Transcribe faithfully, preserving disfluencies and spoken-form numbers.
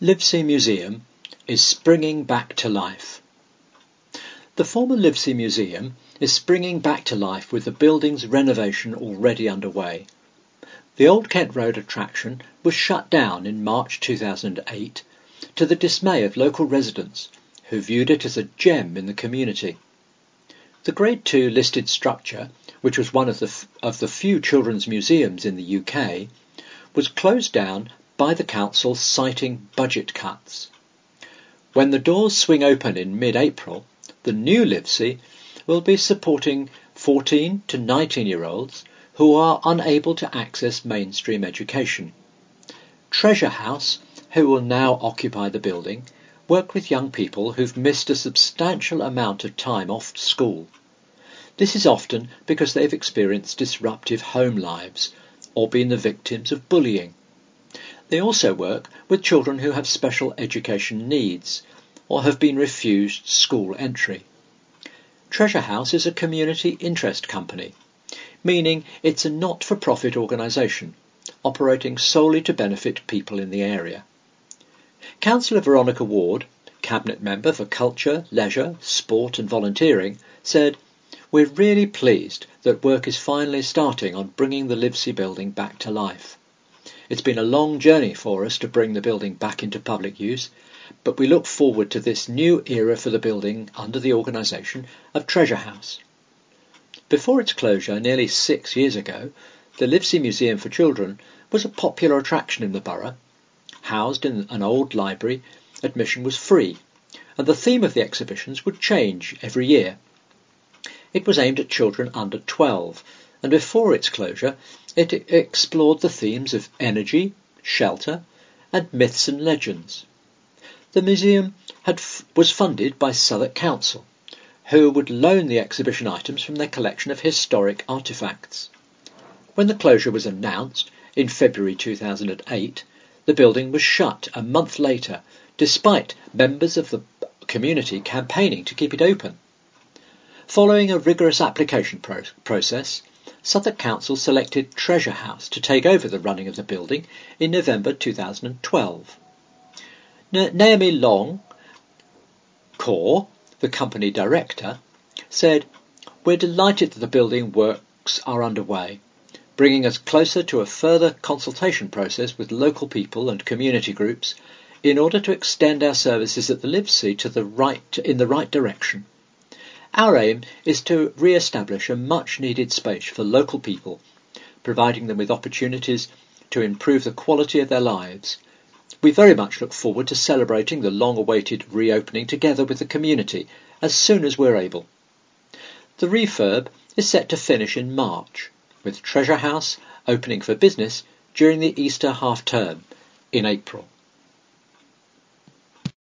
Livesey Museum is springing back to life. The former Livesey Museum is springing back to life with the building's renovation already underway. The Old Kent Road attraction was shut down in March two thousand eight to the dismay of local residents who viewed it as a gem in the community. The Grade two listed structure, which was one of the, f of the few children's museums in the U K, was closed down by the council citing budget cuts. When the doors swing open in mid-April, the new Livesey will be supporting fourteen to nineteen year olds who are unable to access mainstream education. Treasure House, who will now occupy the building, work with young people who've missed a substantial amount of time off school. This is often because they've experienced disruptive home lives or been the victims of bullying. They also work with children who have special education needs or have been refused school entry. Treasure House is a community interest company, meaning it's a not-for-profit organisation operating solely to benefit people in the area. Councillor Veronica Ward, Cabinet Member for Culture, Leisure, Sport and Volunteering, said, "We're really pleased that work is finally starting on bringing the Livesey building back to life. It's been a long journey for us to bring the building back into public use, but we look forward to this new era for the building under the organisation of Treasure House." Before its closure nearly six years ago, the Livesey Museum for Children was a popular attraction in the borough. Housed in an old library, admission was free, and the theme of the exhibitions would change every year. It was aimed at children under twelve, and before its closure it explored the themes of energy, shelter and myths and legends. The museum had f was funded by Southwark Council, who would loan the exhibition items from their collection of historic artefacts. When the closure was announced in February two thousand eight, the building was shut a month later, despite members of the community campaigning to keep it open. Following a rigorous application pro process, Southwark Council selected Treasure House to take over the running of the building in November two thousand twelve. Na Naomi Long Core, the company director, said, "We're delighted that the building works are underway, bringing us closer to a further consultation process with local people and community groups in order to extend our services at the Livesey to the right, in the right direction. Our aim is to re-establish a much-needed space for local people, providing them with opportunities to improve the quality of their lives. We very much look forward to celebrating the long-awaited reopening together with the community as soon as we're able." The refurb is set to finish in March, with Treasure House opening for business during the Easter half-term in April.